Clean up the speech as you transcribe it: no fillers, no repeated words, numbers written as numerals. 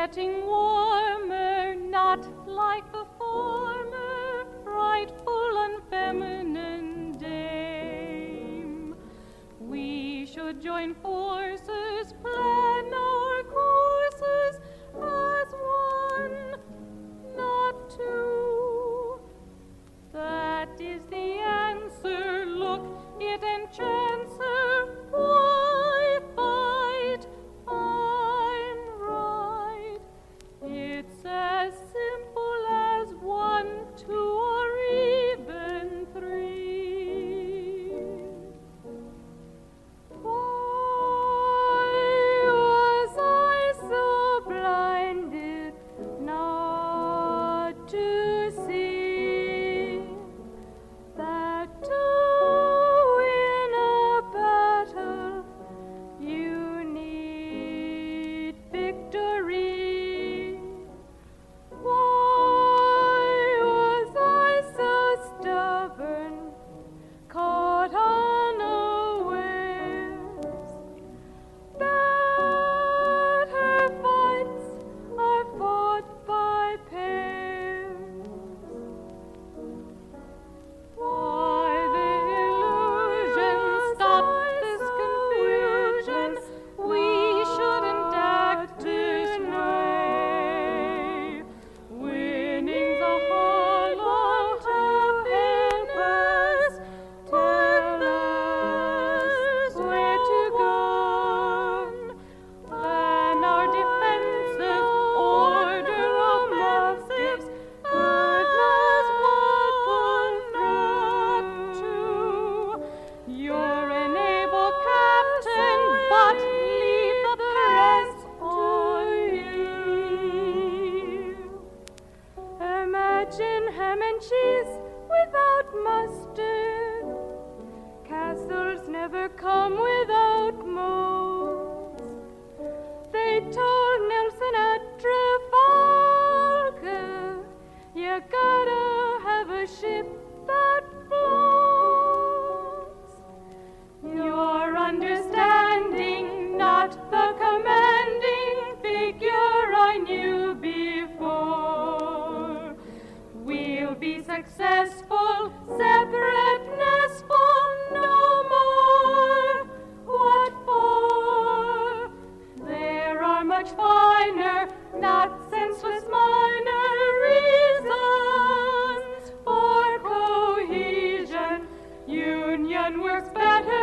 getting warmer, not like the former frightful and feminine dame. We should join forces, plan our courses as one, not two. That is the answer. Look, it enchants her. Why fight? I'm right. It's as simple as 1, 2, or even 3. Why was I so blinded not to see that to win a battle you need victory? Why was I so stubborn, caught unawares? Better fights are fought by pairs. Why the illusion? Stop this confusion. We shouldn't act dismay. Winning's a hollow happiness. Tell us where to go. Plan our defenses, order offensives. Goodness, what not to? You're an able captain, but leave the rest on you. Imagine ham and cheese without mustard. Castles never come without moats. They told Nelson at Trafalgar, you gotta have a ship that floats. Your understanding, not the commanding figure I knew before. We'll be successful, separateness full, no more. What for? There are much finer, not senseless minor reasons for cohesion. Union works better